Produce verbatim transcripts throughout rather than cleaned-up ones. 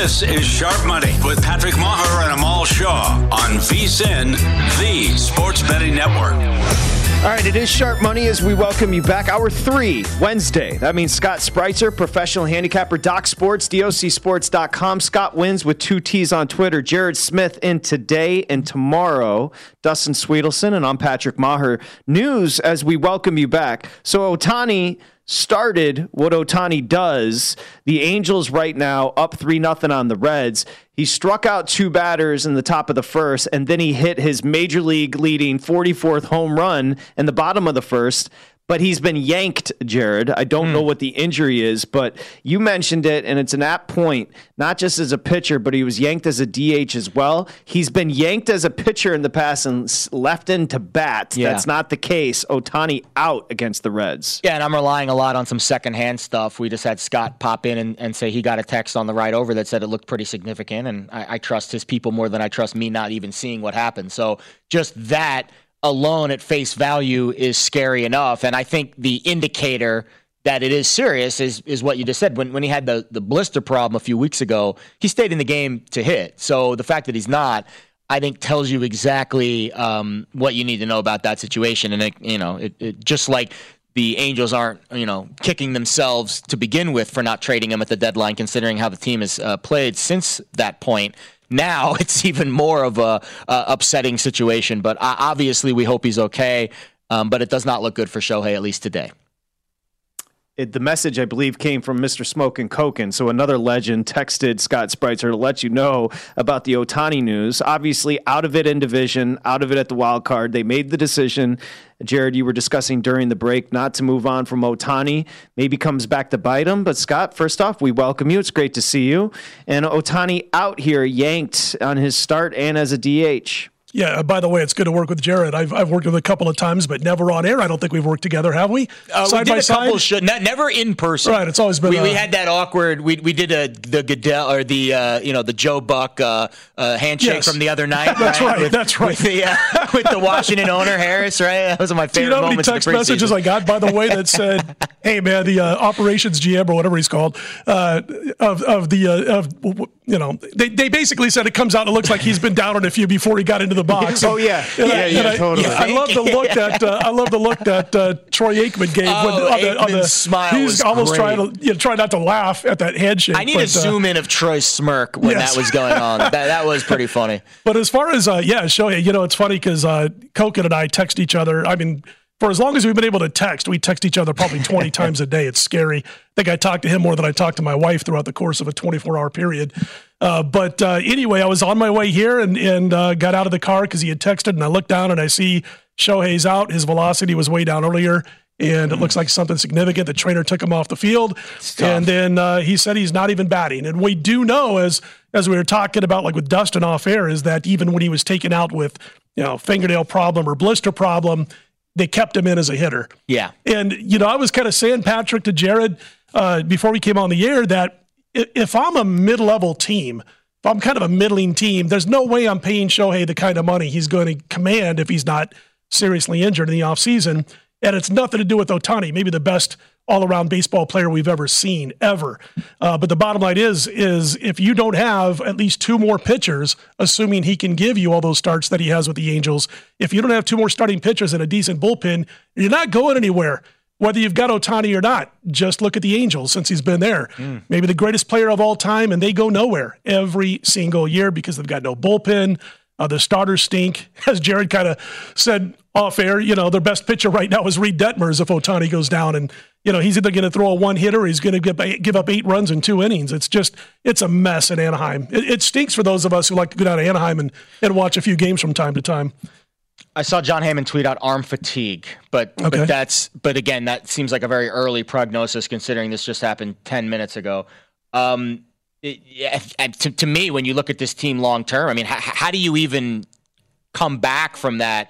This is Sharp Money with Patrick Maher and Amal Shaw on V S I N, the Sports Betting Network. All right, it is Sharp Money as we welcome you back. Hour three, Wednesday. That means Scott Spreitzer, professional handicapper, Doc Sports, D O C sports dot com. Scott wins with two T's on Twitter. Jared Smith in today and tomorrow. Dustin Sweetelson, and I'm Patrick Maher. News as we welcome you back. So Ohtani started what Ohtani does. The Angels right now up three nothing on the Reds. He struck out two batters in the top of the first, and then he hit his major league leading forty-fourth home run in the bottom of the first. But he's been yanked, Jared. I don't mm. know what the injury is, but you mentioned it, and it's an apt point, not just as a pitcher, but he was yanked as a D H as well. He's been yanked as a pitcher in the past and left in to bat. Yeah. That's not the case. Ohtani out against the Reds. Yeah, and I'm relying a lot on some secondhand stuff. We just had Scott pop in and, and say he got a text on the ride over that said it looked pretty significant, and I, I trust his people more than I trust me not even seeing what happened. So just that alone at face value is scary enough. And I think the indicator that it is serious is is what you just said. When when he had the, the blister problem a few weeks ago, he stayed in the game to hit. So the fact that he's not, I think, tells you exactly um, what you need to know about that situation. And, it, you know, it, it, just like the Angels aren't, you know, kicking themselves to begin with for not trading him at the deadline, considering how the team has uh, played since that point. Now it's even more of a uh, upsetting situation, but uh, obviously we hope he's okay. Um, but it does not look good for Shohei, at least today. It, the message, I believe, came from Mister Smokin' Koken. So another legend texted Scott Spreitzer to let you know about the Ohtani news. Obviously, out of it in division, out of it at the wild card. They made the decision, Jared, you were discussing during the break, not to move on from Ohtani. Maybe comes back to bite him. But Scott, first off, we welcome you. It's great to see you. And Ohtani out here, yanked on his start and as a D H. Yeah, by the way, it's good to work with Jared. I've I've worked with him a couple of times, but never on air. I don't think we've worked together, have we? Uh, side we did by a couple side? Sh- not, never in person. Right, it's always been. We, a, we had that awkward. We we did a the Goodell or the uh, you know the Joe Buck uh, uh, handshake yes. from the other night. That's right. right. With, that's right. With the uh, with the Washington owner Harris, right? That was one of my favorite Do you know how many moments. text of the messages I got, by the way, that said, "Hey man, the uh, operations G M or whatever he's called uh, of of the uh, of you know they they basically said it comes out. It looks like he's been down on a few before he got into the box." Oh yeah. And yeah, I, yeah, I, totally. I love the look that uh, I love the look that uh, Troy Aikman gave. Oh, when, on the, on the smile He's was almost great. trying to you know, try not to laugh at that handshake. I need but, to zoom uh, in of Troy's smirk when yes. that was going on. that that was pretty funny. But as far as uh, yeah, Shohei, you know, it's funny because uh, Koken and I text each other. I mean, for as long as we've been able to text, we text each other probably twenty times a day. It's scary. I think I talked to him more than I talked to my wife throughout the course of a twenty-four hour period. Uh, but uh, anyway, I was on my way here and, and uh, got out of the car because he had texted, and I looked down and I see Shohei's out. His velocity was way down earlier, and it looks like something significant. The trainer took him off the field, and then uh, he said he's not even batting. And we do know, as as we were talking about, like with Dustin off air, is that even when he was taken out with, you know, fingernail problem or blister problem, they kept him in as a hitter. Yeah. And, you know, I was kind of saying, Patrick, to Jared uh, before we came on the air that if I'm a mid-level team, if I'm kind of a middling team, there's no way I'm paying Shohei the kind of money he's going to command if he's not seriously injured in the offseason. And it's nothing to do with Ohtani, maybe the best all-around baseball player we've ever seen, ever. Uh, but the bottom line is, is if you don't have at least two more pitchers, assuming he can give you all those starts that he has with the Angels, if you don't have two more starting pitchers and a decent bullpen, you're not going anywhere. Whether you've got Ohtani or not, just look at the Angels since he's been there. Mm. Maybe the greatest player of all time, and they go nowhere every single year because they've got no bullpen. Uh, the starters stink. As Jared kind of said off air, you know, their best pitcher right now is Reed Detmers if Ohtani goes down. And, you know, he's either going to throw a one-hitter or he's going to give up eight runs in two innings. It's just, it's a mess in Anaheim. It, it stinks for those of us who like to go down to Anaheim and, and watch a few games from time to time. I saw John Heyman tweet out arm fatigue, but okay. but that's but again that seems like a very early prognosis considering this just happened ten minutes ago. Um, it, yeah, to, to me, when you look at this team long term, I mean, how, how do you even come back from that?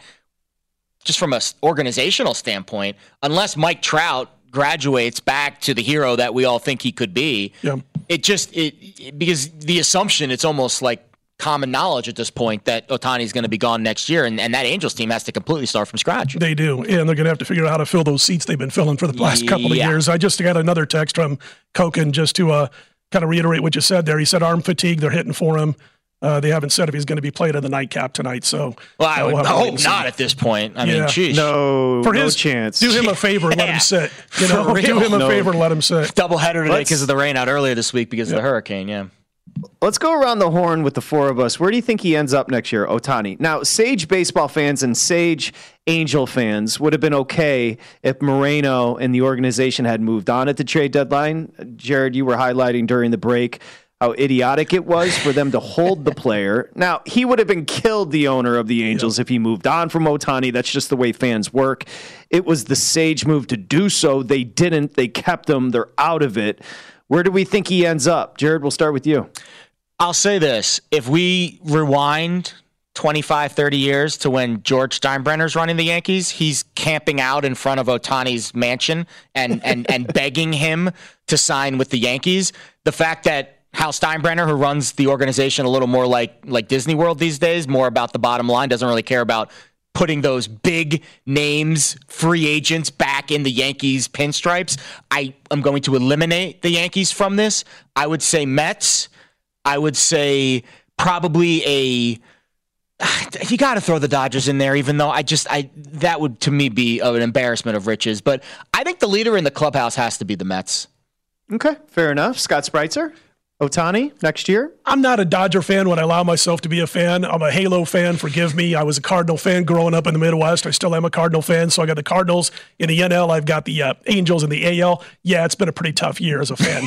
Just from an organizational standpoint, unless Mike Trout graduates back to the hero that we all think he could be, yeah. it just it, it because the assumption it's almost like common knowledge at this point that Ohtani is going to be gone next year, and, and that Angels team has to completely start from scratch. They do, and they're going to have to figure out how to fill those seats they've been filling for the last couple yeah. of years. I just got another text from Koken just to uh, kind of reiterate what you said there. He said arm fatigue. They're hitting for him. Uh, they haven't said if he's going to be played in the nightcap tonight. So, well, I would we'll hope not at this point. I yeah. mean, geez. No, For no his, chance. Do him a favor and let him sit. You know, do him a no. favor and let him sit. Doubleheader today Let's- because of the rain out earlier this week because yeah. of the hurricane, yeah. Let's go around the horn with the four of us. Where do you think he ends up next year, Ohtani? Now, Sage baseball fans and Sage Angel fans would have been okay if Moreno and the organization had moved on at the trade deadline. Jared, you were highlighting during the break how idiotic it was for them to hold the player. Now, he would have been killed, the owner of the Angels, yeah. if he moved on from Ohtani. That's just the way fans work. It was the Sage move to do so. They didn't. They kept him. They're out of it. Where do we think he ends up? Jared, we'll start with you. I'll say this. If we rewind twenty-five, thirty years to when George Steinbrenner's running the Yankees, he's camping out in front of Ohtani's mansion and, and, and begging him to sign with the Yankees. The fact that Hal Steinbrenner, who runs the organization a little more like, like Disney World these days, more about the bottom line, doesn't really care about putting those big names, free agents back in the Yankees pinstripes. I am going to eliminate the Yankees from this. I would say Mets. I would say probably a, you got to throw the Dodgers in there, even though I just, I, that would to me be an embarrassment of riches. But I think the leader in the clubhouse has to be the Mets. Okay, fair enough. Scott Spritzer? Ohtani next year? I'm not a Dodger fan when I allow myself to be a fan. I'm a Halo fan. Forgive me. I was a Cardinal fan growing up in the Midwest. I still am a Cardinal fan. So I got the Cardinals in the N L. I've got the uh, Angels in the A L. Yeah, it's been a pretty tough year as a fan.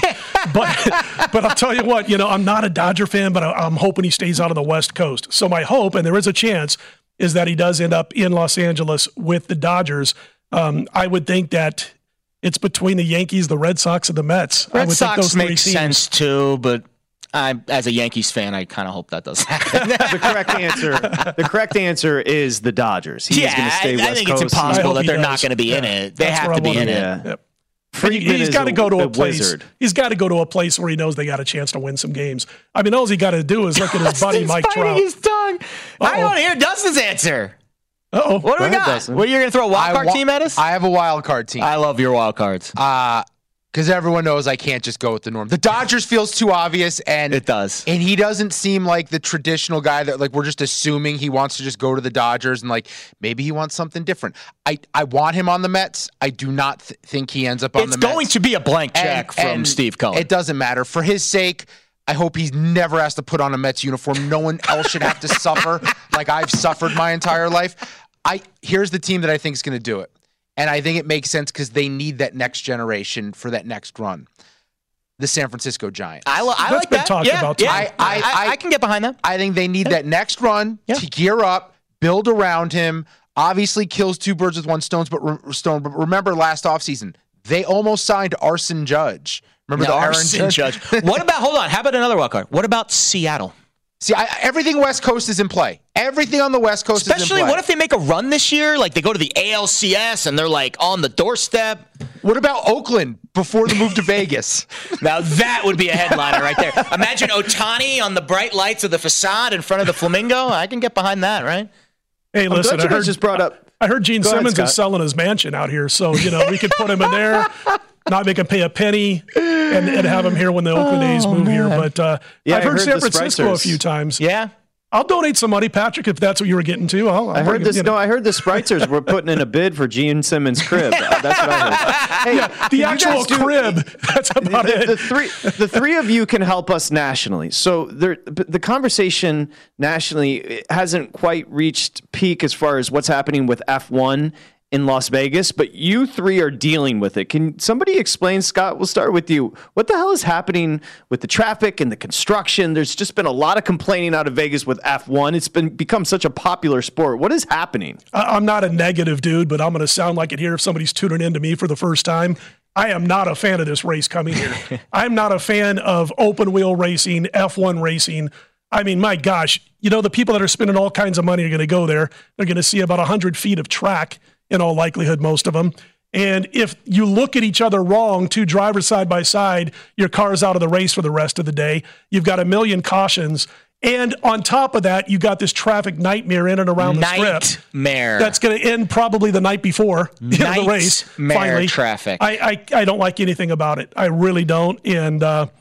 but but I'll tell you what, you know, I'm not a Dodger fan, but I, I'm hoping he stays out of the West Coast. So my hope, and there is a chance, is that he does end up in Los Angeles with the Dodgers. Um, I would think that it's between the Yankees, the Red Sox, and the Mets. Red I would Sox think those three makes teams. sense too, but I, as a Yankees fan, I kind of hope that doesn't happen. the correct answer. The correct answer is the Dodgers. He's yeah, going to stay I, West I think Coast. it's impossible that they're does. not going to be yeah. in it. They That's have where to I be wanna in be. it. Yep. Friedman He's is got to go to a, a place. wizard. He's got to go to a place where he knows they got a chance to win some games. I mean, all he got to do is look at his buddy Mike Trout. His tongue. Uh-oh. I want to hear Dustin's answer. Uh-oh. What do we ahead, got? Dustin. What, you're going to throw a wild card wa- team at us? I have a wild card team. I love your wild cards. Uh, because everyone knows I can't just go with the norm. The Dodgers feels too obvious, and It does. And he doesn't seem like the traditional guy that like we're just assuming he wants to just go to the Dodgers and like maybe he wants something different. I, I want him on the Mets. I do not th- think he ends up on It's the Mets. going to be a blank check And- from and Steve Cohen. It doesn't matter. For his sake, I hope he never has to put on a Mets uniform. No one else should have to suffer like I've suffered my entire life. I here's the team that I think is going to do it. And I think it makes sense because they need that next generation for that next run. The San Francisco Giants. I, lo- I That's like been that. talked yeah, about, too. yeah. I- I, I- I, I can get behind that. I think they need that next run Yeah. to gear up, build around him. Obviously kills two birds with one stone, but re- stone. But remember last offseason, they almost signed Arson Judge. Remember No, the Aaron Arson Judge. What about, hold on, how about another wild card? What about Seattle? See, I, everything West Coast is in play. Everything on the West Coast Especially, is in play. what if they make a run this year? Like they go to the A L C S and they're like on the doorstep. What about Oakland before the move to Vegas? Now that would be a headliner right there. Imagine Ohtani on the bright lights of the facade in front of the Flamingo. I can get behind that, right? Hey, listen, I'm glad I you guys heard, just brought up. I heard Gene Go ahead, Simmons Scott. is selling his mansion out here, so you know we could put him in there, not make him pay a penny, and, and have him here when the Oakland A's move here. But uh, Yeah, I've I heard, heard San the Francisco a Spritzers. few times. Yeah. I'll donate some money, Patrick, if that's what you were getting to. I'll, I'll I bring heard it, this. you know. No, I heard the Spritzers were putting in a bid for Gene Simmons' crib. Uh, That's what I heard. Hey, yeah, can the you actual guys do- crib. That's about the, it. the three, the three of you can help us nationally. So there, the conversation nationally hasn't quite reached peak as far as what's happening with F one in Las Vegas, but you three are dealing with it. Can somebody explain, Scott? We'll start with you. What the hell is happening with the traffic and the construction? There's just been a lot of complaining out of Vegas with F one. It's been become such a popular sport. What is happening? I- I'm not a negative dude, but I'm going to sound like it here if somebody's tuning in to me for the first time. I am not a fan of this race coming here. I'm not a fan of open wheel racing, F one racing. I mean, my gosh, you know, the people that are spending all kinds of money are going to go there. They're going to see about one hundred feet of track in all likelihood, most of them. And if you look at each other wrong, two drivers side by side, your car's out of the race for the rest of the day. You've got a million cautions. And on top of that, you got this traffic nightmare in and around the strip. Nightmare. That's going to end probably the night before you know, the race. Nightmare Finally, traffic. I, I I don't like anything about it. I really don't. And uh,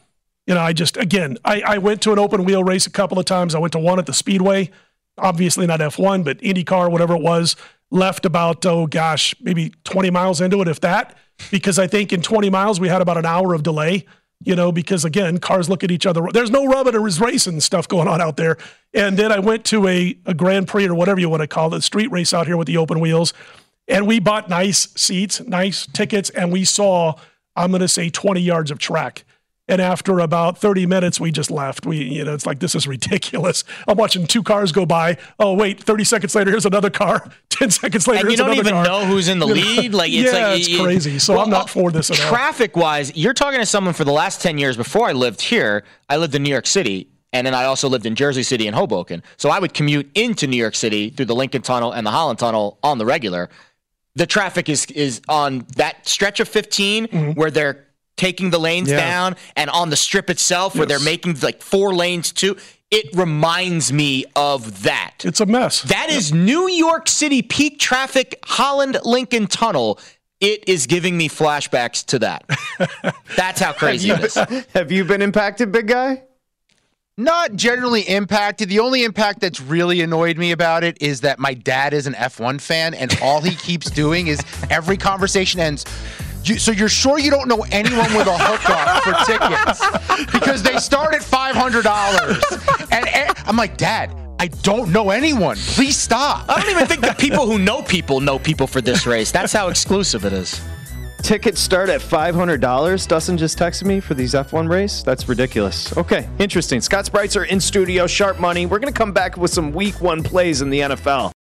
You know, I just, again, I, I went to an open wheel race a couple of times. I went to one at the Speedway, obviously not F one, but IndyCar, whatever it was, left about, oh gosh, maybe twenty miles into it, if that, because I think in twenty miles we had about an hour of delay, you know, because again, cars look at each other. There's no rubbing or racing stuff going on out there. And then I went to a, a Grand Prix or whatever you want to call it, street race out here with the open wheels. And we bought nice seats, nice tickets, and we saw, I'm going to say twenty yards of track. And after about thirty minutes, we just left. We, you know, it's like, this is ridiculous. I'm watching two cars go by. Oh, wait, thirty seconds later, here's another car. ten seconds later, and you here's another car. don't even know who's in the lead. Like, it's yeah, like, it's it, crazy. So well, I'm not for this at all. Traffic-wise, you're talking to someone for the last ten years. Before I lived here, I lived in New York City, and then I also lived in Jersey City and Hoboken. So I would commute into New York City through the Lincoln Tunnel and the Holland Tunnel on the regular. The traffic is is on that stretch of fifteen mm-hmm. where they're taking the lanes yeah. down, and on the strip itself where yes. they're making like four lanes too. It reminds me of that. It's a mess. That yep. is New York City peak traffic, Holland Lincoln Tunnel. It is giving me flashbacks to that. That's how crazy it is. Have you been impacted, big guy? Not generally impacted. The only impact that's really annoyed me about it is that my dad is an F one fan, and all he keeps doing is every conversation ends, You, so you're sure you don't know anyone with a hookup for tickets? Because they start at five hundred dollars. And, and I'm like, Dad, I don't know anyone. Please stop. I don't even think that people who know people know people for this race. That's how exclusive it is. Tickets start at five hundred dollars. Dustin just texted me for these F one race. That's ridiculous. Okay, interesting. Scott Spreitzer in studio, Sharp Money. We're going to come back with some week one plays in the N F L.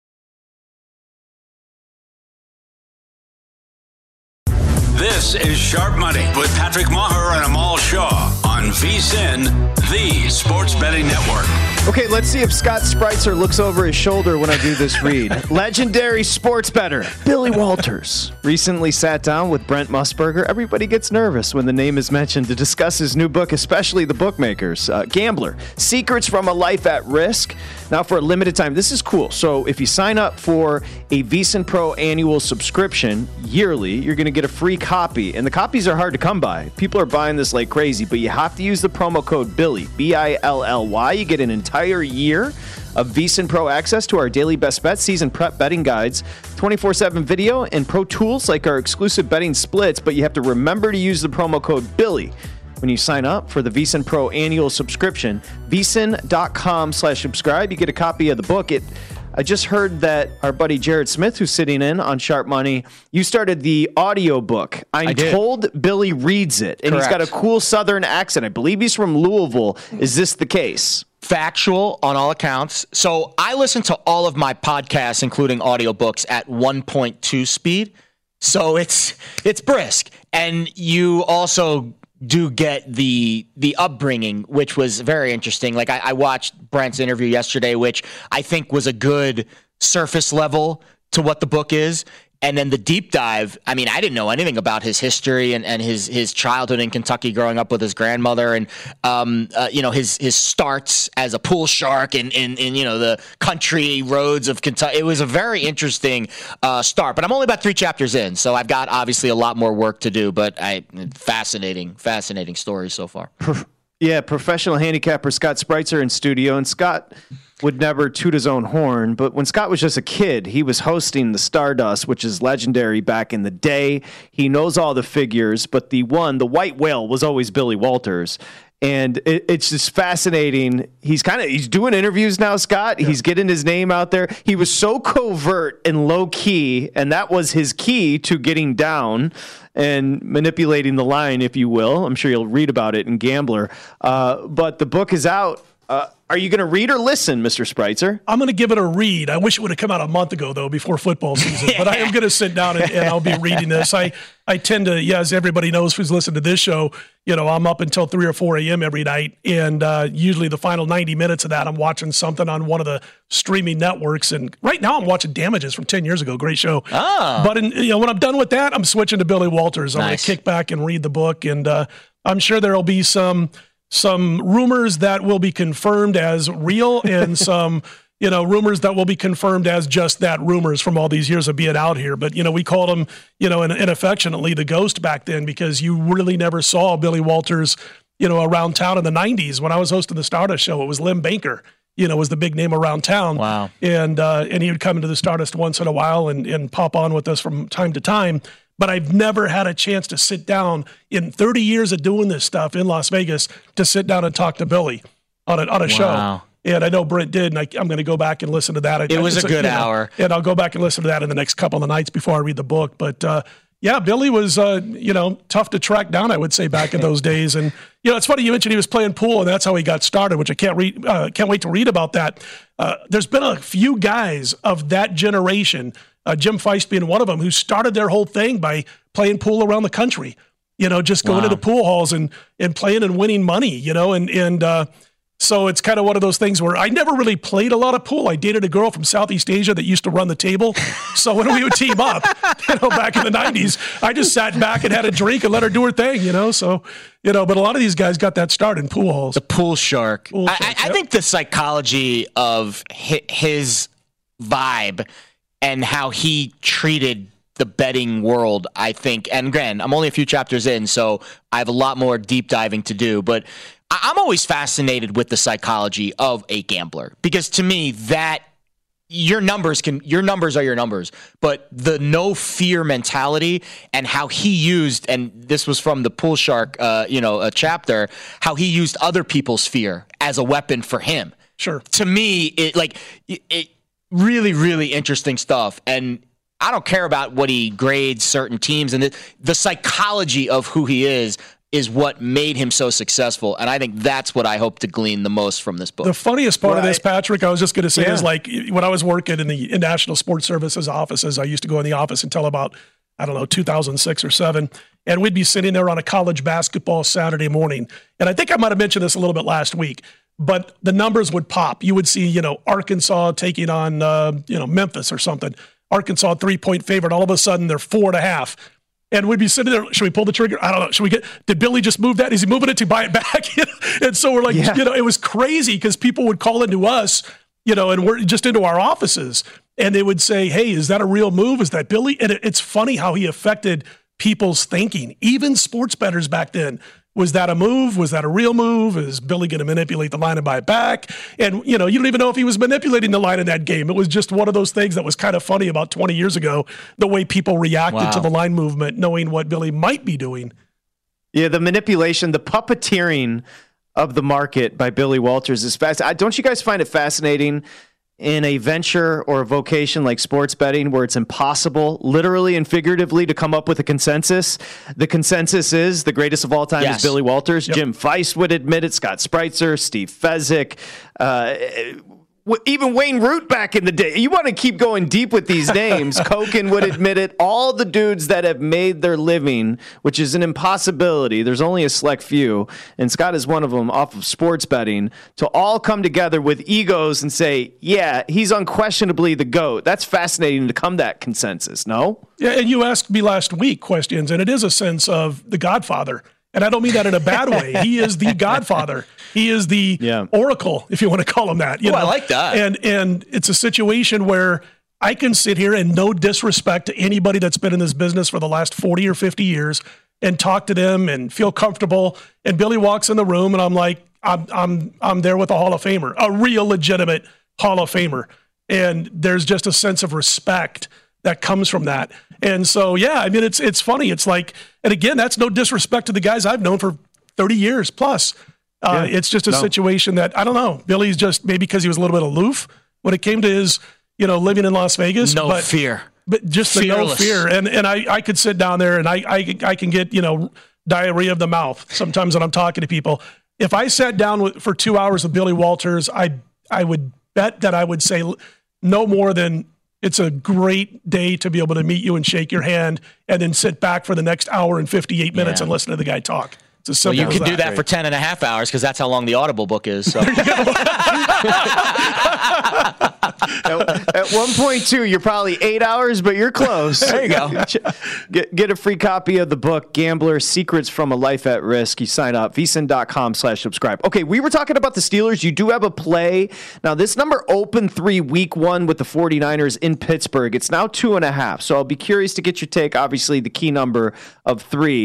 This is Sharp Money with Patrick Maher and Amal Shaw on VSiN, the Sports Betting Network. Okay, let's see if Scott Spreitzer looks over his shoulder when I do this read. Legendary sports bettor Billy Walters recently sat down with Brent Musburger. Everybody gets nervous when the name is mentioned to discuss his new book, especially the bookmakers. Uh, Gambler, Secrets from a Life at Risk. Now, for a limited time, this is cool. So if you sign up for a VSiN Pro annual subscription yearly, you're going to get a free copy. And the copies are hard to come by. People are buying this like crazy, but you have to use the promo code Billy, B I L L Y. You get an entire year of VSiN Pro access to our daily best bet, season prep betting guides, twenty-four seven video, and pro tools like our exclusive betting splits. But you have to remember to use the promo code Billy when you sign up for the VSiN Pro annual subscription. VSiN.com slash subscribe. You get a copy of the book. It I just heard that our buddy Jared Smith, who's sitting in on Sharp Money, you started the audio book. I'm told Billy reads it, and Correct. He's got a cool Southern accent. I believe he's from Louisville. Is this the case? Factual on all accounts. So I listen to all of my podcasts, including audiobooks, at one point two speed. So it's it's brisk. And you also do get the the upbringing, which was very interesting. Like I, I watched Brent's interview yesterday, which I think was a good surface level to what the book is. And then the deep dive, I mean, I didn't know anything about his history and, and his his childhood in Kentucky growing up with his grandmother and, um, uh, you know, his his starts as a pool shark in, in, in, you know, the country roads of Kentucky. It was a very interesting uh, start. But I'm only about three chapters in, so I've got obviously a lot more work to do. But I fascinating, fascinating story so far. Yeah, professional handicapper Scott Spreitzer in studio. And Scott would never toot his own horn, but when Scott was just a kid, he was hosting the Stardust, which is legendary back in the day. He knows all the figures, but the one, the white whale, was always Billy Walters. And it, it's just fascinating. He's kind of he's doing interviews now, Scott. Yeah. He's getting his name out there. He was so covert and low key, and that was his key to getting down and manipulating the line, if you will. I'm sure you'll read about it in Gambler. Uh, but the book is out. Uh, are you going to read or listen, Mister Spreitzer? I'm going to give it a read. I wish it would have come out a month ago, though, before football season. But I am going to sit down and, and I'll be reading this. I, I tend to, yeah, as everybody knows who's listened to this show, you know, I'm up until three or four a.m. every night. And uh, usually the final ninety minutes of that, I'm watching something on one of the streaming networks. And right now I'm watching Damages from ten years ago. Great show. Oh. But in, you know, when I'm done with that, I'm switching to Billy Walters. I'm nice. going to kick back and read the book. And uh, I'm sure there'll be some... some rumors that will be confirmed as real and some, you know, rumors that will be confirmed as just that, rumors from all these years of being out here. But, you know, we called him, you know, in, in affectionately the ghost back then because you really never saw Billy Walters you know, around town in the nineties when I was hosting the Stardust show. It was Lim Banker, you know, was the big name around town. Wow. And uh, and he would come into the Stardust once in a while and, and pop on with us from time to time. But I've never had a chance to sit down in thirty years of doing this stuff in Las Vegas to sit down and talk to Billy on a, on a Wow. show. And I know Brent did, and I, I'm going to go back and listen to that. I, It was a good you know, hour. And I'll go back and listen to that in the next couple of nights before I read the book. But, uh, yeah, Billy was, uh, you know, tough to track down, I would say, back in those days. And, you know, it's funny you mentioned he was playing pool, and that's how he got started, which I can't read, uh, can't wait to read about that. Uh, there's been a few guys of that generation, uh, Jim Feist being one of them, who started their whole thing by playing pool around the country, you know, just going Wow. to the pool halls and, and playing and winning money, you know, and, and, uh, so it's kind of one of those things where I never really played a lot of pool. I dated a girl from Southeast Asia that used to run the table. So when we would team up, you know, back in the nineties, I just sat back and had a drink and let her do her thing, you know. So, you know, but a lot of these guys got that start in pool halls. The pool shark. Pool I, shark, I, I yep. think the psychology of hi- his vibe and how he treated the betting world, I think, and again, I'm only a few chapters in, so I have a lot more deep diving to do, but I- I'm always fascinated with the psychology of a gambler because to me, that your numbers can your numbers are your numbers, but the no fear mentality and how he used, and this was from the Pool Shark, uh, you know, a chapter, how he used other people's fear as a weapon for him. Sure. To me, it like it, it really, really interesting stuff. And I don't care about what he grades certain teams, and the, the psychology of who he is is what made him so successful. And I think that's what I hope to glean the most from this book. The funniest part Right. of this, Patrick, I was just going to say Yeah. is like when I was working in the in National Sports Services offices, I used to go in the office until about, I don't know, two thousand six or seven. And we'd be sitting there on a college basketball Saturday morning. And I think I might have mentioned this a little bit last week, but the numbers would pop. You would see, you know, Arkansas taking on, uh, you know, Memphis or something. Arkansas three-point favorite. All of a sudden, they're four and a half. And we'd be sitting there, should we pull the trigger? I don't know. Should we get, did Billy just move that? Is he moving it to buy it back? And so we're like, Yeah. you know, it was crazy because people would call into us, you know, and we're just into our offices. And they would say, hey, is that a real move? Is that Billy? And it, it's funny how he affected people's thinking, even sports bettors back then. Was that a move? Was that a real move? Is Billy going to manipulate the line and buy it back? And, you know, you don't even know if he was manipulating the line in that game. It was just one of those things that was kind of funny about twenty years ago, the way people reacted Wow. to the line movement, knowing what Billy might be doing. Yeah, the manipulation, the puppeteering of the market by Billy Walters is fast. I- Don't you guys find it fascinating in a venture or a vocation like sports betting where it's impossible, literally and figuratively, to come up with a consensus? The consensus is the greatest of all time Yes. is Billy Walters. Yep. Jim Feist would admit it. Scott Spreitzer, Steve Fezzik, uh, w- even Wayne Root back in the day. You want to keep going deep with these names. Koken would admit it. All the dudes that have made their living, which is an impossibility. There's only a select few, and Scott is one of them off of sports betting, to all come together with egos and say, yeah, he's unquestionably the GOAT. That's fascinating to come to that consensus, no? Yeah, and you asked me last week questions, and it is a sense of the Godfather. And I don't mean that in a bad way. He is the Godfather. He is the Yeah. Oracle, if you want to call him that. You Oh, I like that. And and it's a situation where I can sit here and no disrespect to anybody that's been in this business for the last forty or fifty years and talk to them and feel comfortable. And Billy walks in the room, and I'm like, I'm I'm I'm there with a Hall of Famer, a real legitimate Hall of Famer. And there's just a sense of respect that comes from that. And so, yeah, I mean, it's it's funny. It's like, and again, that's no disrespect to the guys I've known for thirty years plus. Uh, Yeah. It's just a No. situation that, I don't know, Billy's just, maybe because he was a little bit aloof when it came to his, you know, living in Las Vegas. No but, fear. But just the no Fearless. fear. And and I, I could sit down there and I, I, I can get, you know, diarrhea of the mouth sometimes when I'm talking to people. If I sat down with, for two hours with Billy Walters, I I would bet that I would say no more than, it's a great day to be able to meet you and shake your hand and then sit back for the next hour and fifty-eight minutes Yeah. and listen to the guy talk. It's as Well, simple you as can do that for ten and a half hours because that's how long the Audible book is. So. at, at one point two, you're probably eight hours, but you're close. There you go. Get, get a free copy of the book, Gambler, Secrets from a Life at Risk. You sign up, vsin.com slash subscribe. Okay, we were talking about the Steelers. You do have a play. Now, this number opened three week one with the 49ers in Pittsburgh. It's now two and a half. So I'll be curious to get your take. Obviously, the key number of three.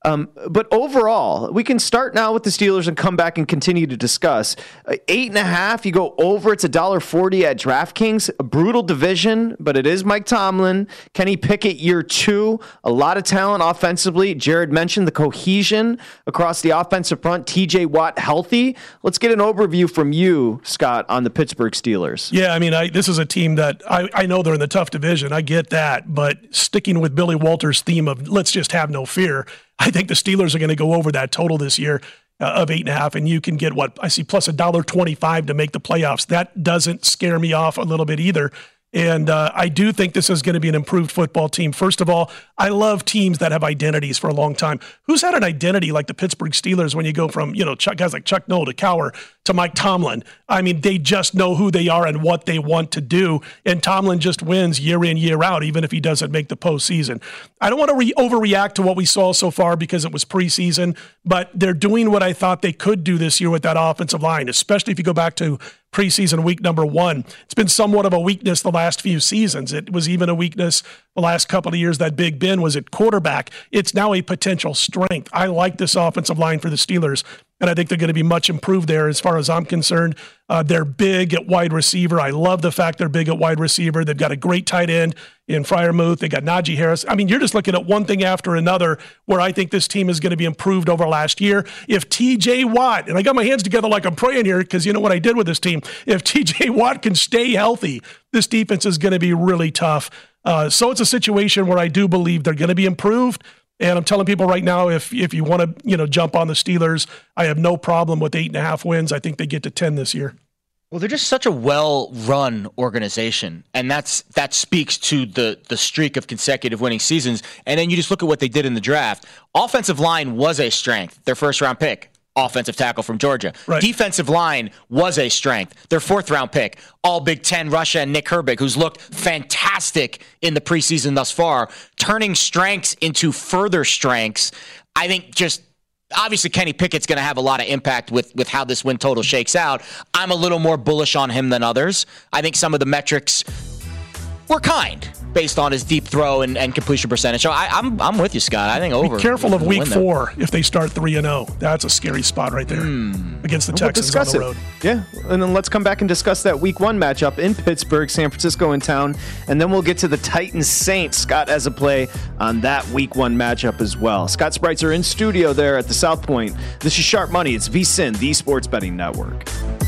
Um, but overall, we can start now with the Steelers and come back and continue to discuss. Uh, eight and a half, you go over, it's one dollar forty at DraftKings. A brutal division, but it is Mike Tomlin. Kenny Pickett, year two. A lot of talent offensively. Jared mentioned the cohesion across the offensive front. T J Watt healthy. Let's get an overview from you, Scott, on the Pittsburgh Steelers. Yeah, I mean, I, this is a team that I, I know they're in the tough division. I get that. But sticking with Billy Walters' theme of let's just have no fear, I think the Steelers are going to go over that total this year uh, of eight and a half, and you can get what I see plus a dollar twenty-five to make the playoffs. That doesn't scare me off a little bit either. And uh, I do think this is going to be an improved football team. First of all, I love teams that have identities for a long time. Who's had an identity like the Pittsburgh Steelers when you go from, you know, Chuck, guys like Chuck Noll to Cowher to Mike Tomlin? I mean, they just know who they are and what they want to do. And Tomlin just wins year in, year out, even if he doesn't make the postseason. I don't want to re- overreact to what we saw so far because it was preseason, but they're doing what I thought they could do this year with that offensive line, especially if you go back to preseason week number one. It's been somewhat of a weakness the last few seasons. It was even a weakness the last couple of years that Big Ben was at quarterback. It's now a potential strength. I like this offensive line for the Steelers, and I think they're going to be much improved there as far as I'm concerned. Uh, they're big at wide receiver. I love the fact they're big at wide receiver. They've got a great tight end in Freiermuth. They got Najee Harris. I mean, you're just looking at one thing after another where I think this team is going to be improved over last year. If T J Watt, and I got my hands together like I'm praying here because you know what I did with this team, if T J Watt can stay healthy, this defense is going to be really tough. Uh, so it's a situation where I do believe they're going to be improved. And I'm telling people right now, if if you want to, you know, jump on the Steelers, I have no problem with eight and a half wins. I think they get to ten this year. Well, they're just such a well-run organization, and that's that speaks to the the streak of consecutive winning seasons. And then you just look at what they did in the draft. Offensive line was a strength. Their first-round pick. Offensive tackle from Georgia. Right. Defensive line was a strength. Their fourth round pick, all Big Ten Russia and Nick Herbig, who's looked fantastic in the preseason thus far, turning strengths into further strengths. I think just obviously Kenny Pickett's going to have a lot of impact with, with how this win total shakes out. I'm a little more bullish on him than others. I think some of the metrics were kind based on his deep throw and, and completion percentage. So I, I'm I'm with you, Scott. I think over. Be careful of week four if they start three and zero. That's a scary spot right there mm. against the Texans we'll on the road. It. Yeah, and then let's come back and discuss that week one matchup in Pittsburgh, San Francisco in town, and then we'll get to the Titans Saints. Scott has a play on that week one matchup as well. Scott Spreitzer in studio there at the South Point. This is Sharp Money. It's VSiN, the Sports Betting Network.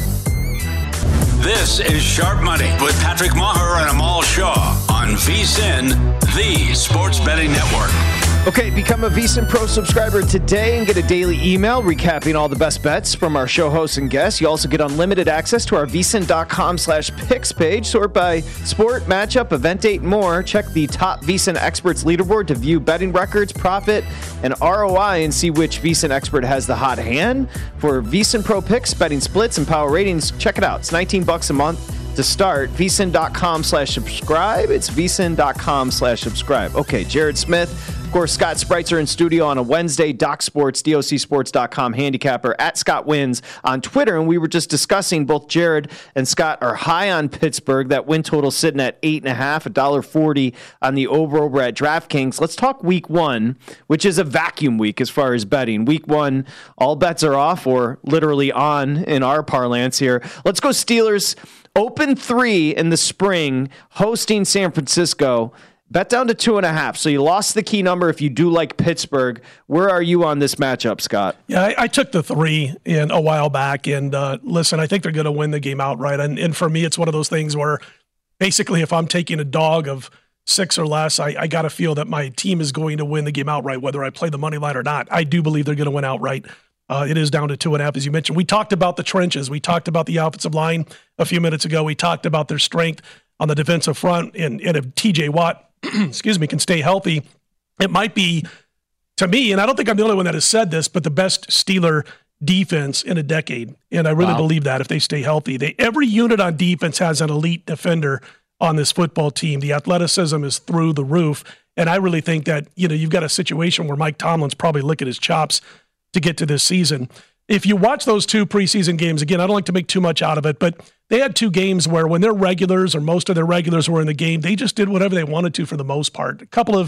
This is Sharp Money with Patrick Maher and Amal Shaw on VSiN, the Sports Betting Network. Okay, become a VSiN Pro subscriber today and get a daily email recapping all the best bets from our show hosts and guests. You also get unlimited access to our VSiN.com slash picks page. Sort by sport, matchup, event date, and more. Check the top VSiN experts leaderboard to view betting records, profit, and R O I and see which VSiN expert has the hot hand. For VSiN Pro picks, betting splits, and power ratings, check it out. It's nineteen bucks a month to start. VSiN.com slash subscribe. It's VSiN.com slash subscribe. Okay, Jared Smith. Of course, Scott Spreitzer in studio on a Wednesday. Doc Sports, D O C Sports dot com handicapper at Scott Wins on Twitter. And we were just discussing, both Jared and Scott are high on Pittsburgh. That win total sitting at eight and a half, one dollar forty on the over over at DraftKings. Let's talk week one, which is a vacuum week as far as betting. Week one, all bets are off, or literally on in our parlance here. Let's go Steelers. Open three in the spring, hosting San Francisco. Bet down to two and a half. So you lost the key number if you do like Pittsburgh. Where are you on this matchup, Scott? Yeah, I, I took the three in a while back. And uh, listen, I think they're going to win the game outright. And, and for me, it's one of those things where basically if I'm taking a dog of six or less, I, I got to feel that my team is going to win the game outright, whether I play the money line or not. I do believe they're going to win outright. Uh, it is down to two and a half, as you mentioned. We talked about the trenches. We talked about the offensive line a few minutes ago. We talked about their strength on the defensive front. And, and if T J Watt, excuse me, can stay healthy, it might be, to me, and I don't think I'm the only one that has said this, but the best Steeler defense in a decade. And I really wow. believe that if they stay healthy. They every unit on defense has an elite defender on this football team. The athleticism is through the roof. And I really think that, you know, you've got a situation where Mike Tomlin's probably licking his chops to get to this season. If you watch those two preseason games, again, I don't like to make too much out of it, but they had two games where when their regulars or most of their regulars were in the game, they just did whatever they wanted to for the most part. A couple of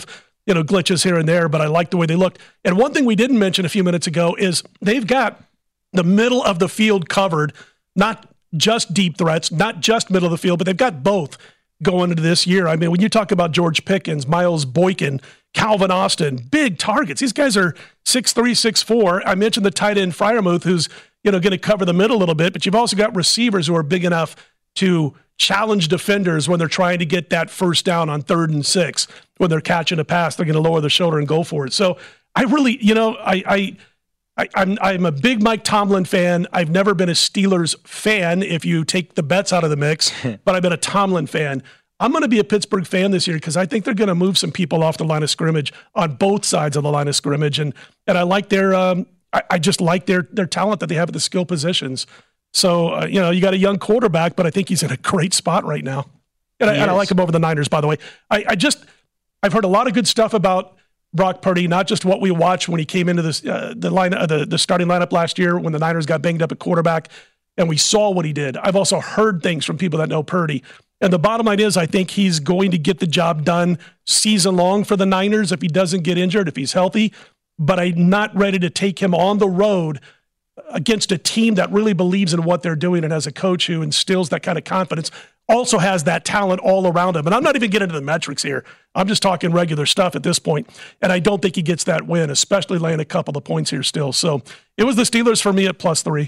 you know, glitches here and there, but I like the way they looked. And one thing we didn't mention a few minutes ago is they've got the middle of the field covered, not just deep threats, not just middle of the field, but they've got both going into this year. I mean, when you talk about George Pickens, Miles Boykin, Calvin Austin, big targets. These guys are six three, six four. I mentioned the tight end Freiermuth, who's, you know, going to cover the middle a little bit, but you've also got receivers who are big enough to challenge defenders when they're trying to get that first down on third and six. When they're catching a pass, they're going to lower their shoulder and go for it. So I really, you know, I, I, I I'm I'm a big Mike Tomlin fan. I've never been a Steelers fan if you take the bets out of the mix, but I've been a Tomlin fan. I'm going to be a Pittsburgh fan this year because I think they're going to move some people off the line of scrimmage on both sides of the line of scrimmage, and and I like their um I, I just like their their talent that they have at the skill positions. So uh, you know, you got a young quarterback, but I think he's in a great spot right now, and, I, and I like him over the Niners. By the way, I, I just I've heard a lot of good stuff about Brock Purdy, not just what we watched when he came into this uh, the line uh, the the starting lineup last year when the Niners got banged up at quarterback, and we saw what he did. I've also heard things from people that know Purdy. And the bottom line is I think he's going to get the job done season long for the Niners if he doesn't get injured, if he's healthy. But I'm not ready to take him on the road against a team that really believes in what they're doing and has a coach who instills that kind of confidence, also has that talent all around him. And I'm not even getting into the metrics here. I'm just talking regular stuff at this point. And I don't think he gets that win, especially laying a couple of points here still. So it was the Steelers for me at plus three.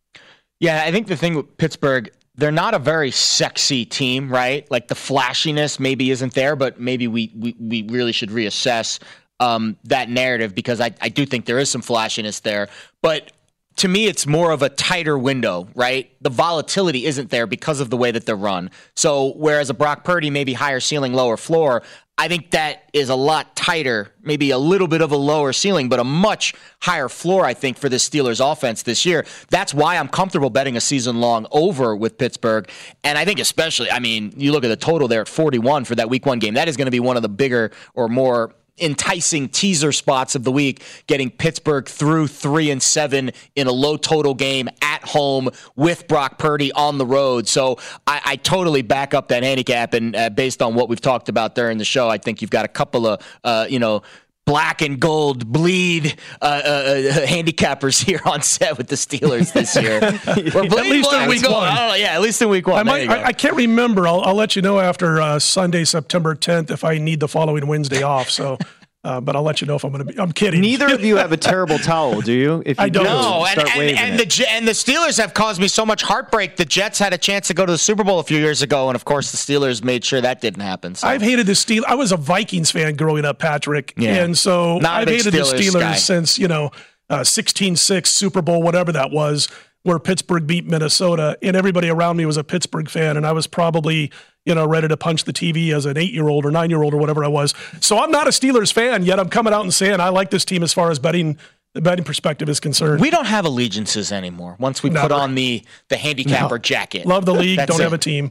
Yeah, I think the thing with Pittsburgh, they're not a very sexy team, right? Like the flashiness maybe isn't there, but maybe we we, we really should reassess um, that narrative because I, I do think there is some flashiness there. But to me, it's more of a tighter window, right? The volatility isn't there because of the way that they're run. So whereas a Brock Purdy, maybe higher ceiling, lower floor, I think that is a lot tighter, maybe a little bit of a lower ceiling, but a much higher floor, I think, for the Steelers offense this year. That's why I'm comfortable betting a season-long over with Pittsburgh. And I think especially, I mean, you look at the total there at forty-one for that week one game. That is going to be one of the bigger or more enticing teaser spots of the week, getting Pittsburgh through three and seven in a low total game at home with Brock Purdy on the road. So I, I totally back up that handicap, and uh, based on what we've talked about during the show, I think you've got a couple of uh, you know black and gold bleed uh, uh, uh, handicappers here on set with the Steelers this year. We're at least in week one. I don't know, yeah, at least in week one. I, might, I, I can't remember. I'll, I'll let you know after uh, Sunday, September tenth, if I need the following Wednesday off. So, uh, but I'll let you know if I'm going to be. I'm kidding. Neither of you have a terrible towel, do you? If you I don't. do, No, and, start and, and the and the Steelers have caused me so much heartbreak. The Jets had a chance to go to the Super Bowl a few years ago, and of course the Steelers made sure that didn't happen. So. I've hated the Steelers. I was a Vikings fan growing up, Patrick, Yeah. and so Not a I've big hated Steelers the Steelers guy. since you know uh, sixteen six Super Bowl, whatever that was, where Pittsburgh beat Minnesota, and everybody around me was a Pittsburgh fan, and I was probably you know ready to punch the T V as an eight-year-old or nine-year-old or whatever I was. So I'm not a Steelers fan, yet I'm coming out and saying I like this team as far as betting the betting perspective is concerned. We don't have allegiances anymore. Once we Never. put on the the handicapper No. jacket, Love the league, That's don't it. have a team.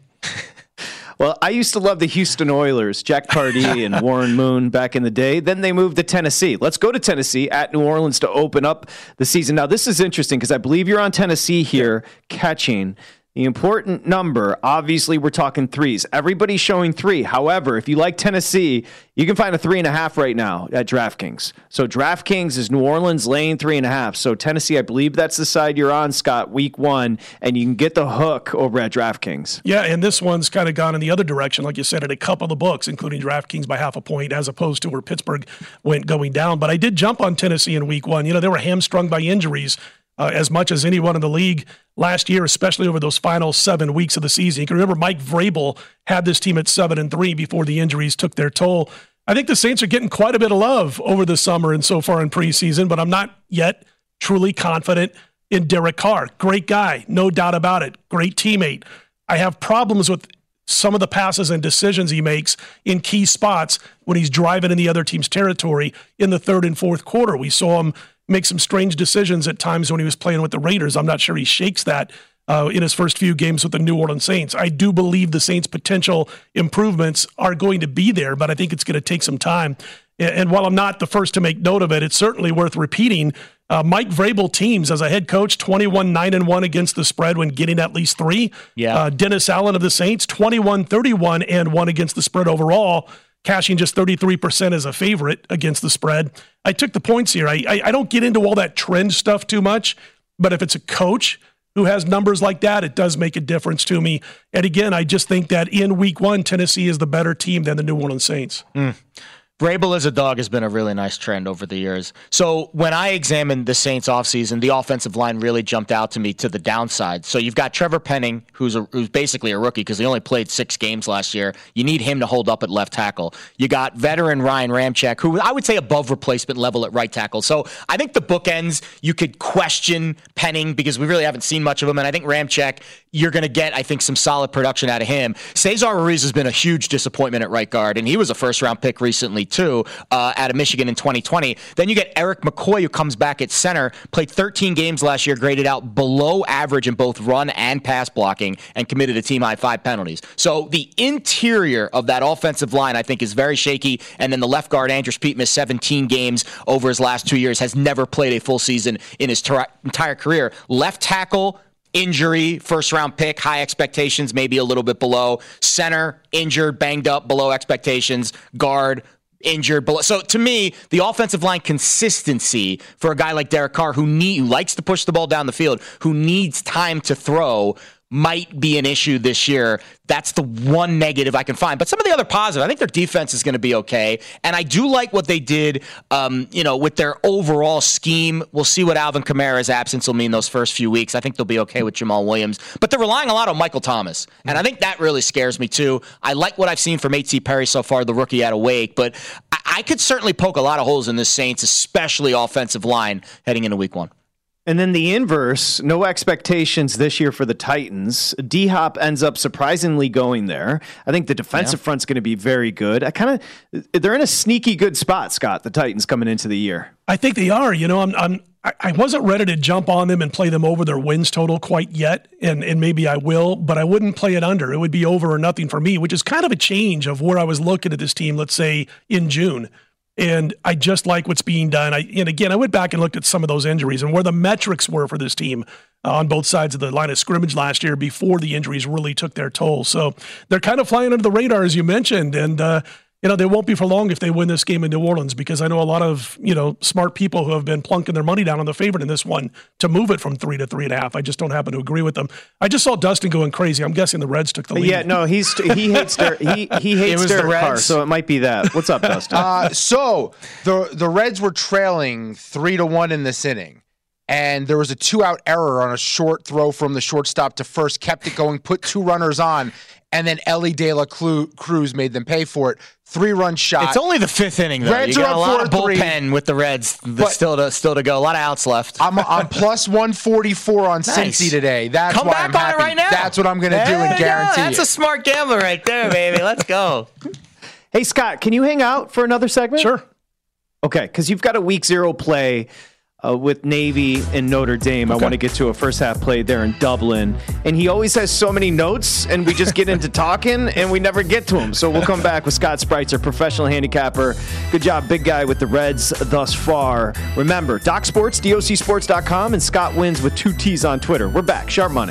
Well, I used to love the Houston Oilers, Jack Pardee and Warren Moon back in the day. Then they moved to Tennessee. Let's go to Tennessee at New Orleans to open up the season. Now, this is interesting because I believe you're on Tennessee here catching. The important number, obviously, we're talking threes. Everybody's showing three. However, if you like Tennessee, you can find a three and a half right now at DraftKings. So DraftKings is New Orleans laying three and a half. So Tennessee, I believe that's the side you're on, Scott, week one, and you can get the hook over at DraftKings. Yeah, and this one's kind of gone in the other direction, like you said, in a couple of the books, including DraftKings by half a point, as opposed to where Pittsburgh went going down. But I did jump on Tennessee in week one. You know, they were hamstrung by injuries uh, as much as anyone in the league last year, especially over those final seven weeks of the season. You can remember Mike Vrabel had this team at seven and three before the injuries took their toll. I think the Saints are getting quite a bit of love over the summer and so far in preseason, but I'm not yet truly confident in Derek Carr. Great guy, no doubt about it. Great teammate. I have problems with some of the passes and decisions he makes in key spots when he's driving in the other team's territory in the third and fourth quarter. We saw him make some strange decisions at times when he was playing with the Raiders. I'm not sure he shakes that uh, in his first few games with the New Orleans Saints. I do believe the Saints' potential improvements are going to be there, but I think it's going to take some time. And while I'm not the first to make note of it, it's certainly worth repeating. Uh, Mike Vrabel teams as a head coach, twenty-one nine and one against the spread when getting at least three. Yeah. Uh, Dennis Allen of the Saints, twenty-one thirty-one and one against the spread overall. cashing just thirty-three percent as a favorite against the spread. I took the points here. I, I I don't get into all that trend stuff too much, but if it's a coach who has numbers like that, it does make a difference to me. And again, I just think that in week one, Tennessee is the better team than the New Orleans Saints. Mm. Vrabel as a dog has been a really nice trend over the years. So when I examined the Saints offseason, the offensive line really jumped out to me to the downside. So you've got Trevor Penning, who's a, who's basically a rookie because he only played six games last year. You need him to hold up at left tackle. You got veteran Ryan Ramczyk, who I would say above replacement level at right tackle. So I think the bookends, you could question Penning because we really haven't seen much of him. And I think Ramczyk, you're going to get, I think, some solid production out of him. Cesar Ruiz has been a huge disappointment at right guard, and he was a first-round pick recently, too, uh, out of Michigan in twenty twenty. Then you get Eric McCoy, who comes back at center, played thirteen games last year, graded out below average in both run and pass blocking, and committed a team-high five penalties. So the interior of that offensive line, I think, is very shaky, and then the left guard, Andrus Peat, missed seventeen games over his last two years, has never played a full season in his ter- entire career. Left tackle, injury, first-round pick, high expectations, maybe a little bit below. Center, injured, banged up, below expectations. Guard, injured, below. So to me, the offensive line consistency for a guy like Derek Carr, who, need, who likes to push the ball down the field, who needs time to throw, might be an issue this year. That's the one negative I can find. But some of the other positive, I think their defense is going to be okay. And I do like what they did, um, you know, with their overall scheme. We'll see what Alvin Kamara's absence will mean those first few weeks. I think they'll be okay with Jamal Williams. But they're relying a lot on Michael Thomas. And I think that really scares me, too. I like what I've seen from A T Perry so far, the rookie out of Wake. But I, I could certainly poke a lot of holes in this Saints, especially offensive line, heading into week one. And then the inverse, no expectations this year for the Titans. D-Hop ends up surprisingly going there. I think the defensive yeah. front's going to be very good. I kind of, they're in a sneaky good spot, Scott, the Titans coming into the year. I think they are. You know, I'm, I'm, I wasn't ready to jump on them and play them over their wins total quite yet, and, and maybe I will, but I wouldn't play it under. It would be over or nothing for me, which is kind of a change of where I was looking at this team, let's say, in June. And I just like what's being done. I, and again, I went back and looked at some of those injuries and where the metrics were for this team uh, on both sides of the line of scrimmage last year before the injuries really took their toll. So they're kind of flying under the radar, as you mentioned. And, uh, you know, they won't be for long if they win this game in New Orleans, because I know a lot of, you know, smart people who have been plunking their money down on the favorite in this one to move it from three to three and a half. I just don't happen to agree with them. I just saw Dustin going crazy. I'm guessing the Reds took the lead. Yeah, no, he's he hates Der- he he hates Derek Carr, so it might be that. What's up, Dustin? Uh, so the the Reds were trailing three to one in this inning, and there was a two-out error on a short throw from the shortstop to first, kept it going, put two runners on, and then Ellie De La Cruz made them pay for it. Three-run shot. It's only the fifth inning, though. Reds you got are a lot of four three. bullpen with the Reds still to still to go. A lot of outs left. I'm I'm plus one forty-four on nice. Cincy today. That's Come why back I'm on happy. It right now. That's what I'm going to do and guarantee go. That's it. a smart gambler right there, baby. Let's go. Hey, Scott, can you hang out for another segment? Sure. Okay, because you've got a week zero play uh, with Navy and Notre Dame. Okay. I want to get to a first half play there in Dublin. And he always has so many notes, and we just get into talking, and we never get to them. So we'll come back with Scott Spreitzer, professional handicapper. Good job, big guy with the Reds thus far. Remember, Doc Sports, D O C sports dot com, and Scott Wins with two T's on Twitter. We're back. Sharp Money.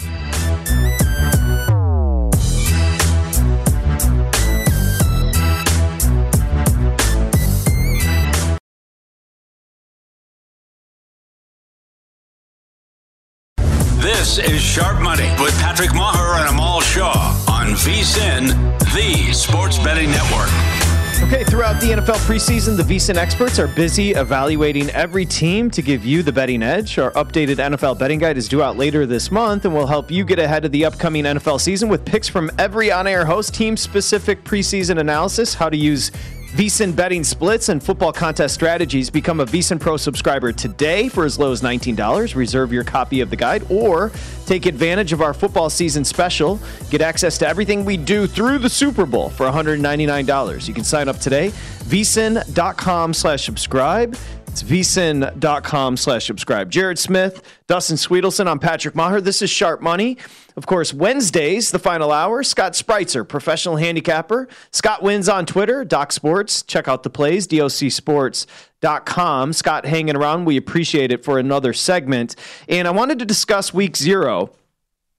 This is Sharp Money with Patrick Maher and Amal Shaw on VSiN, the Sports Betting Network. Okay, throughout the N F L preseason, the VSiN experts are busy evaluating every team to give you the betting edge. Our updated N F L betting guide is due out later this month and will help you get ahead of the upcoming N F L season with picks from every on-air host, team-specific preseason analysis, how to use VSiN betting splits and football contest strategies. Become a VSiN Pro subscriber today for as low as nineteen dollars. Reserve your copy of the guide or take advantage of our football season special. Get access to everything we do through the Super Bowl for one hundred ninety-nine dollars. You can sign up today. VSiN.com slash subscribe. It's VSiN.com slash subscribe. Jared Smith, Dustin Sweetelson, I'm Patrick Maher. This is Sharp Money. Of course, Wednesdays, the final hour, Scott Spreitzer, professional handicapper. Scott Wins on Twitter, Doc Sports. Check out the plays, D O C sports dot com. Scott hanging around. We appreciate it for another segment. And I wanted to discuss week zero.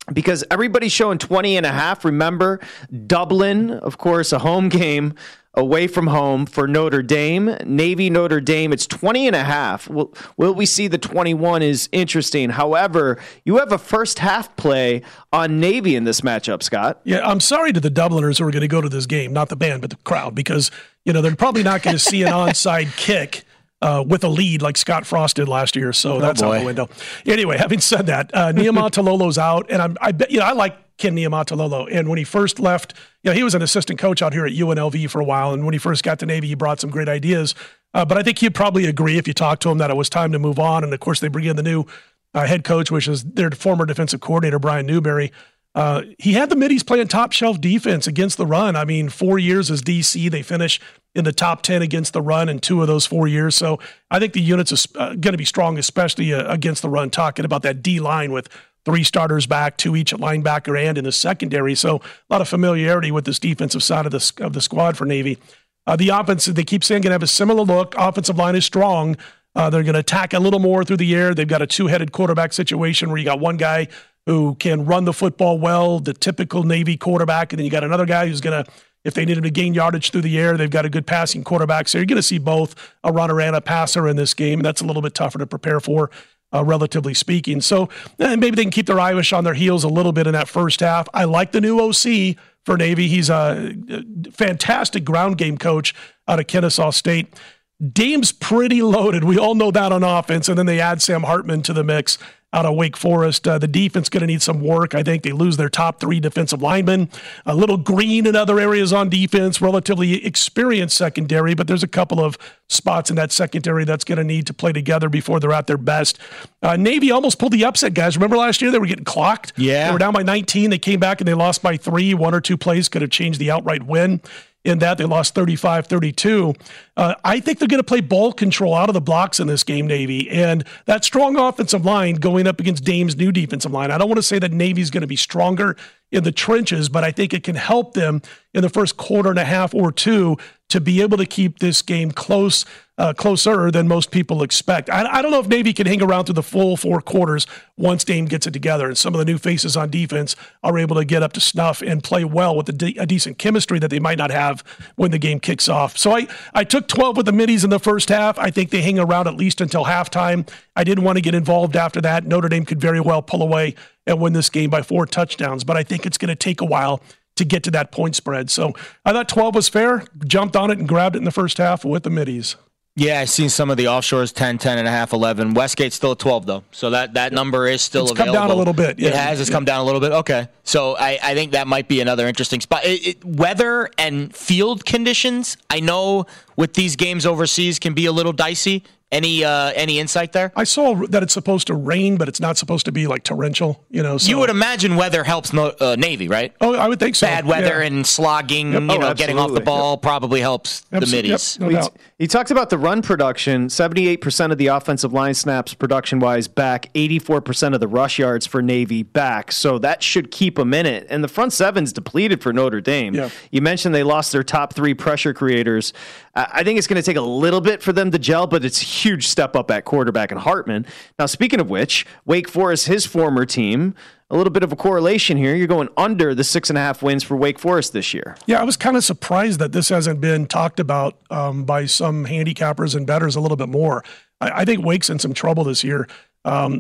because everybody's showing twenty and a half. Remember, Dublin, of course, a home game away from home for Notre Dame. Navy, Notre Dame, it's twenty and a half. Will, will we see the twenty-one is interesting. However, you have a first half play on Navy in this matchup, Scott. Yeah, I'm sorry to the Dubliners who are going to go to this game, not the band, but the crowd, because, you know, they're probably not going to see an onside kick Uh, with a lead like Scott Frost did last year, so oh that's boy. out the window. Anyway, having said that, uh, Niumatalolo's out, and I'm, I bet you know I like Ken Niumatalolo. And when he first left, you know, he was an assistant coach out here at U N L V for a while, and when he first got to Navy, he brought some great ideas. Uh, but I think he'd probably agree if you talk to him that it was time to move on. And of course, they bring in the new uh, head coach, which is their former defensive coordinator, Brian Newberry. Uh, he had the Middies playing top shelf defense against the run. I mean, four years as D C, they finish in the top ten against the run in two of those four years. So I think the unit's uh, going to be strong, especially uh, against the run, talking about that D line with three starters back, two each at linebacker and in the secondary. So a lot of familiarity with this defensive side of the, of the squad for Navy. Uh, the offense, they keep saying, going to have a similar look. Offensive line is strong. Uh, they're going to attack a little more through the air. They've got a two-headed quarterback situation where you got one guy who can run the football well, the typical Navy quarterback, and then you got another guy who's going to, if they need him to gain yardage through the air, they've got a good passing quarterback. So you're going to see both a runner and a passer in this game. That's a little bit tougher to prepare for, uh, relatively speaking. So eh, maybe they can keep their Irish on their heels a little bit in that first half. I like the new O C for Navy. He's a fantastic ground game coach out of Kennesaw State. Dame's pretty loaded. We all know that on offense, and then they add Sam Hartman to the mix out of Wake Forest. Uh, the defense going to need some work. I think they lose their top three defensive linemen. A little green in other areas on defense, relatively experienced secondary, but there's a couple of spots in that secondary that's going to need to play together before they're at their best. Uh, Navy almost pulled the upset, guys. Remember last year they were getting clocked? Yeah. They were down by nineteen. They came back and they lost by three. One or two plays could have changed the outright win. In that, they lost thirty-five thirty-two. Uh, I think they're going to play ball control out of the blocks in this game, Navy. And that strong offensive line going up against Dame's new defensive line. I don't want to say that Navy's going to be stronger in the trenches, but I think it can help them in the first quarter and a half or two to be able to keep this game close, uh, closer than most people expect. I, I don't know if Navy can hang around through the full four quarters once Dame gets it together, and some of the new faces on defense are able to get up to snuff and play well with a, de- a decent chemistry that they might not have when the game kicks off. So I, I took twelve with the Middies in the first half. I think they hang around at least until halftime. I didn't want to get involved after that. Notre Dame could very well pull away and win this game by four touchdowns, but I think it's going to take a while to get to that point spread. So I thought twelve was fair, jumped on it and grabbed it in the first half with the Middies. Yeah, I've seen some of the offshores, ten, ten and a half, eleven. Westgate's still at twelve, though. So that, that number is still it's available. It's come down a little bit. Yeah. It has. It's yeah. come down a little bit. Okay. So I, I think that might be another interesting spot. It, it, weather and field conditions, I know with these games overseas can be a little dicey. Any uh, any insight there? I saw that it's supposed to rain, but it's not supposed to be like torrential. You know, so. You would imagine weather helps no, uh, Navy, right? Oh, I would think so. Bad weather yeah. and slogging, yep. you oh, know, getting off the ball yep. probably helps Absol- the Middies. Yep, no he, doubt. he talked about the run production. seventy-eight percent of the offensive line snaps production-wise back. eighty-four percent of the rush yards for Navy back. So that should keep them in it. And the front seven's depleted for Notre Dame. Yeah. You mentioned they lost their top three pressure creators. I think it's going to take a little bit for them to gel, but it's a huge step up at quarterback and Hartman. Now, speaking of which, Wake Forest, his former team, a little bit of a correlation here. You're going under the six and a half wins for Wake Forest this year. Yeah, I was kind of surprised that this hasn't been talked about um, by some handicappers and bettors a little bit more. I, I think Wake's in some trouble this year. Um,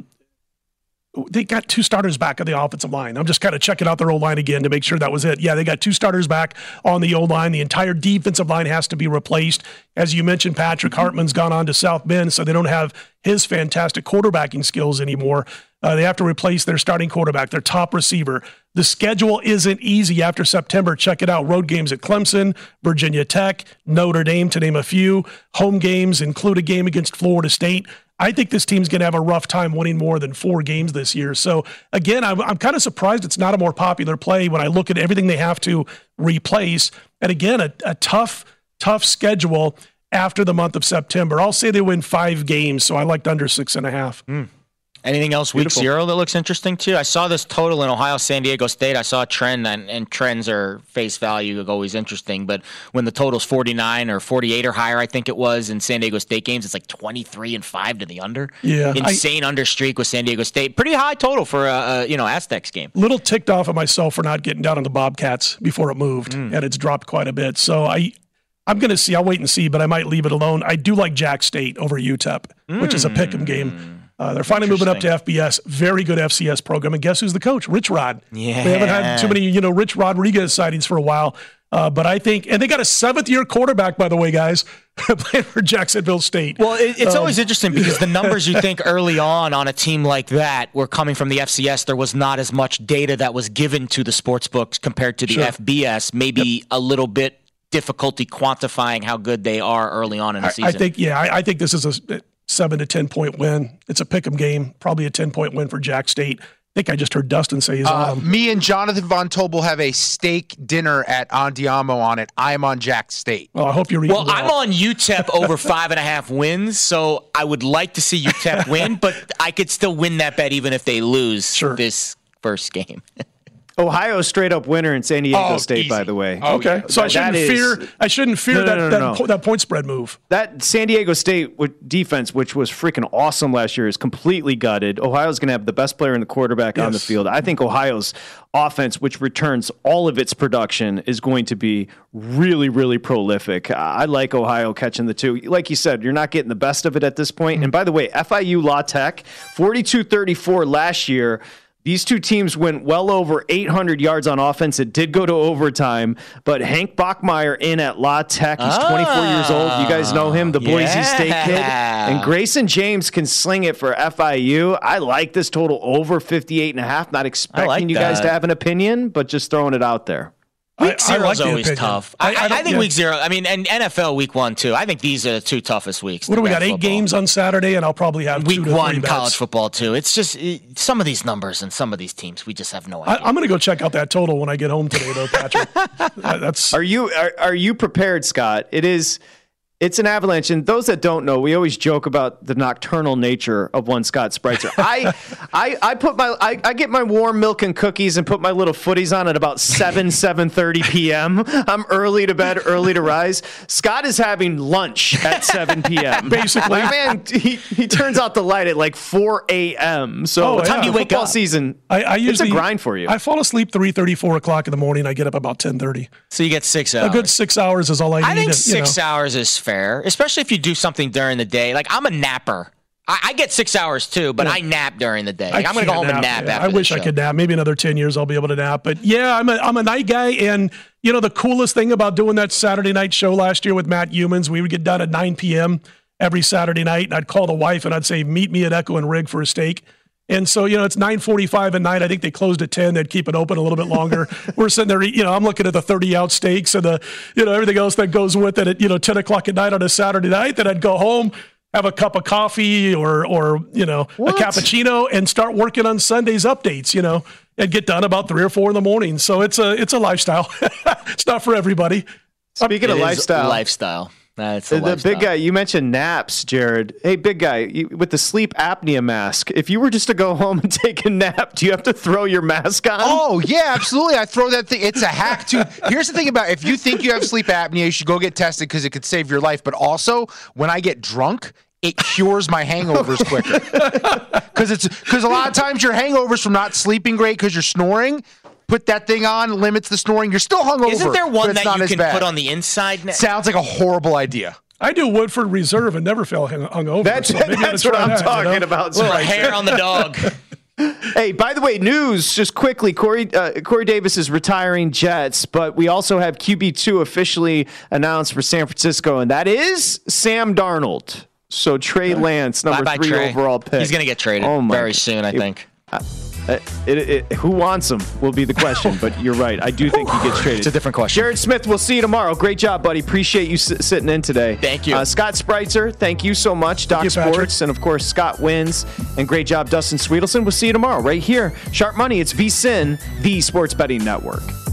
They got two starters back on the offensive line. I'm just kind of checking out their O-line again to make sure that was it. Yeah, they got two starters back on the O-line. The entire defensive line has to be replaced. As you mentioned, Patrick Hartman's gone on to South Bend, so they don't have his fantastic quarterbacking skills anymore. Uh, they have to replace their starting quarterback, their top receiver. The schedule isn't easy after September. Check it out. Road games at Clemson, Virginia Tech, Notre Dame, to name a few. Home games include a game against Florida State. I think this team's going to have a rough time winning more than four games this year. So, again, I'm, I'm kind of surprised it's not a more popular play when I look at everything they have to replace. And, again, a, a tough, tough schedule after the month of September. I'll say they win five games, so I liked under six and a half. Mm. Anything else week Beautiful. zero that looks interesting too? I saw this total in Ohio, San Diego State. I saw a trend, and, and trends are face value, always interesting. But when the total's forty-nine or forty-eight or higher, I think it was in San Diego State games, it's like twenty-three and five to the under. Yeah, insane I, under streak with San Diego State. Pretty high total for a, a you know Aztecs game. Little ticked off of myself for not getting down on the Bobcats before it moved, mm. and it's dropped quite a bit. So I. I'm going to see. I'll wait and see, but I might leave it alone. I do like Jack State over U T E P, mm. which is a pick'em game. Uh, they're finally moving up to F B S. Very good F C S program. And guess who's the coach? Rich Rod. Yeah. They haven't had too many, you know, Rich Rodriguez sightings for a while. Uh, but I think, and they got a seventh-year quarterback, by the way, guys, playing for Jacksonville State. Well, it, it's um, always interesting because the numbers you think early on on a team like that were coming from the F C S. There was not as much data that was given to the sports books compared to the sure. F B S. Maybe yep. a little bit difficulty quantifying how good they are early on in the season. I, I think, yeah, I, I think this is a seven to ten point win. It's a pick'em game, probably a ten point win for Jack State. I think I just heard Dustin say he's uh, on. Me and Jonathan Von Tobel have a steak dinner at Andiamo on it. I'm on Jack State. Well, I hope you're eating well. I'm on U T E P over five and a half wins, so I would like to see U T E P win, but I could still win that bet even if they lose sure. this first game. Ohio straight up winner in San Diego oh, State, easy. by the way. Oh, okay, yeah. so I shouldn't is, fear. I shouldn't fear no, that no, no, that, no. Po- that point spread move. That San Diego State defense, which was freaking awesome last year, is completely gutted. Ohio's going to have the best player in the quarterback yes. on the field. I think Ohio's offense, which returns all of its production, is going to be really, really prolific. I like Ohio catching the two. Like you said, you're not getting the best of it at this point. Mm-hmm. And by the way, F I U La Tech, forty-two thirty-four last year. These two teams went well over eight hundred yards on offense. It did go to overtime, but Hank Bachmeier in at La Tech. He's oh, twenty-four years old. You guys know him, the Boise yeah. State kid. And Grayson James can sling it for F I U. I like this total over fifty-eight and a half. Not expecting like you that. guys to have an opinion, but just throwing it out there. Week zero like is always opinion. tough. I, I, I, I think yeah. week zero, I mean, and N F L week one, too. I think these are the two toughest weeks. What do we got? Eight Eight games on Saturday, and I'll probably have week two to one three bets. college football, too. It's just it, some of these numbers and some of these teams, we just have no idea. I, I'm going to go check out that total when I get home today, though, Patrick. That's Are you are, are you prepared, Scott? It is. It's an avalanche, and those that don't know, we always joke about the nocturnal nature of one Scott Spreitzer. I, I, I put my, I, I get my warm milk and cookies and put my little footies on at about seven, seven thirty p.m. I'm early to bed, early to rise. Scott is having lunch at seven p.m. Basically, my man, he, he turns out the light at like four a.m. So Oh, what time yeah. do you wake Football up? Season, I, I usually it's a grind for you. I fall asleep three thirty, four o'clock in the morning. I get up about ten thirty. So you get six hours. A good six hours is all I need. I think to, you six know. hours is fair, especially if you do something during the day. Like, I'm a napper. I, I get six hours too, but Yeah. I nap during the day. I Like, I'm going to go can't home and nap yeah. after I wish the I show. could nap. Maybe another ten years I'll be able to nap. But yeah, I'm a, I'm a night guy. And, you know, the coolest thing about doing that Saturday night show last year with Matt Humans, we would get done at nine p.m. every Saturday night. And I'd call the wife and I'd say, meet me at Echo and Rig for a steak. And so, you know, it's nine forty-five at night. I think they closed at ten. They'd keep it open a little bit longer. We're sitting there, you know, I'm looking at the thirty-ounce steaks and the, you know, everything else that goes with it at, you know, ten o'clock at night on a Saturday night. Then I'd go home, have a cup of coffee or, or you know, What? a cappuccino and start working on Sunday's updates, you know, and get done about three or four in the morning. So it's a, it's a lifestyle. It's not for everybody. Speaking It of is lifestyle, Lifestyle. That's The, the, the lifestyle. big guy, you mentioned naps, Jared. Hey, big guy, you, with the sleep apnea mask, if you were just to go home and take a nap, do you have to throw your mask on? Oh, yeah, absolutely. I throw that thing. It's a hack, too. Here's the thing about it. If you think you have sleep apnea, you should go get tested because it could save your life. But also, when I get drunk, it cures my hangovers quicker. Because it's because a lot of times your hangovers from not sleeping great because you're snoring. Put that thing on, limits the snoring. You're still hungover. Isn't there one but it's that not you as can bad. put on the inside? Na- Sounds like a horrible idea. I do Woodford Reserve and never feel hung- hungover. That's, so maybe I ought to that's what try I'm that, you talking know? about. Little Spreitzer. hair on the dog. Hey, by the way, news just quickly. Corey uh, Corey Davis is retiring Jets, but we also have Q B two officially announced for San Francisco, and that is Sam Darnold. So Trey Lance, number Bye-bye, three Trey. overall pick. He's going to get traded Oh my very God. soon, I It- think. Uh, it, it, who wants him will be the question, but you're right. I do think he gets traded. It's a different question. Jared Smith, we'll see you tomorrow. Great job, buddy. Appreciate you s- sitting in today. Thank you. Uh, Scott Spreitzer, thank you so much. Doc you, Patrick. Sports, and of course, Scott Wins. And great job, Dustin Sweetelson. We'll see you tomorrow right here. Sharp Money, it's VSiN, the Sports Betting Network.